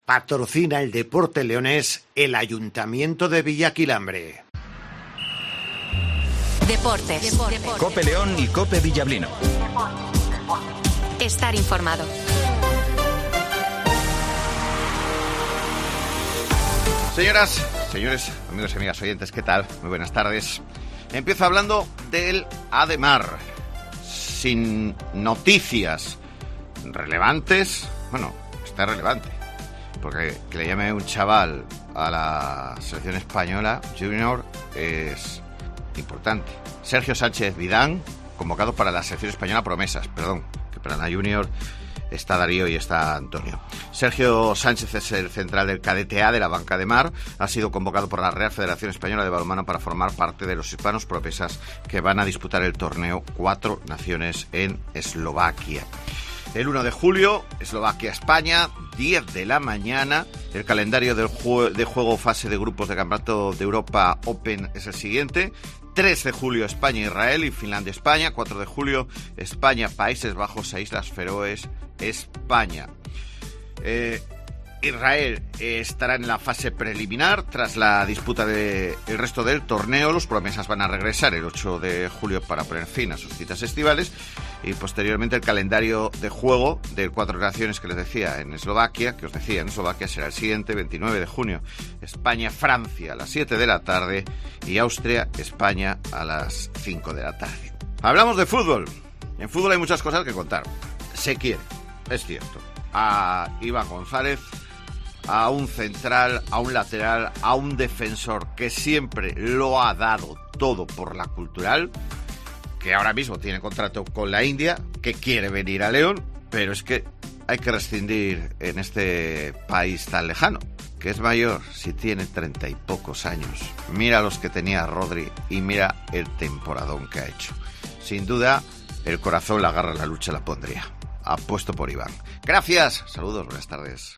Patrocina el deporte leonés el Ayuntamiento de Villaquilambre. Deportes. Cope León y Cope Villablino. Estar informado. Señoras, señores, amigos y amigas oyentes, ¿qué tal? Muy buenas tardes. Empiezo hablando del Ademar. Sin noticias relevantes. Bueno, está relevante. Porque que le llame un chaval a la selección española junior es importante. Sergio Sánchez Vidán, convocado para la selección española promesas. Perdón, que para la junior está Darío y está Antonio. Sergio Sánchez es el central del cadete A de la banca de Mar. Ha sido convocado por la Real Federación Española de Balonmano para formar parte de los hispanos promesas que van a disputar el torneo Cuatro Naciones en Eslovaquia. El 1 de julio, Eslovaquia-España, 10 de la mañana. El calendario de juego fase de grupos de Campeonato de Europa Open es el siguiente. 3 de julio, España-Israel y Finlandia-España. 4 de julio, España-Países Bajos e Islas Feroes, España. Israel estará en la fase preliminar. Tras la disputa del resto del torneo, los promesas van a regresar el 8 de julio para poner fin a sus citas estivales. Y posteriormente el calendario de juego de Cuatro Naciones que les decía en Eslovaquia, será el siguiente, 29 de junio, España-Francia a las 7 de la tarde y Austria-España a las 5 de la tarde. Hablamos de fútbol. En fútbol hay muchas cosas que contar. Se quiere, es cierto, a Iván González, a un central, a un lateral, a un defensor que siempre lo ha dado todo por la Cultural, que ahora mismo tiene contrato con la India, que quiere venir a León, pero es que hay que rescindir en este país tan lejano, que es mayor si tiene 30 y pocos años. Mira los que tenía Rodri y mira el temporadón que ha hecho. Sin duda, el corazón, la garra, la lucha la pondría. Apuesto por Iván. Gracias, saludos, buenas tardes.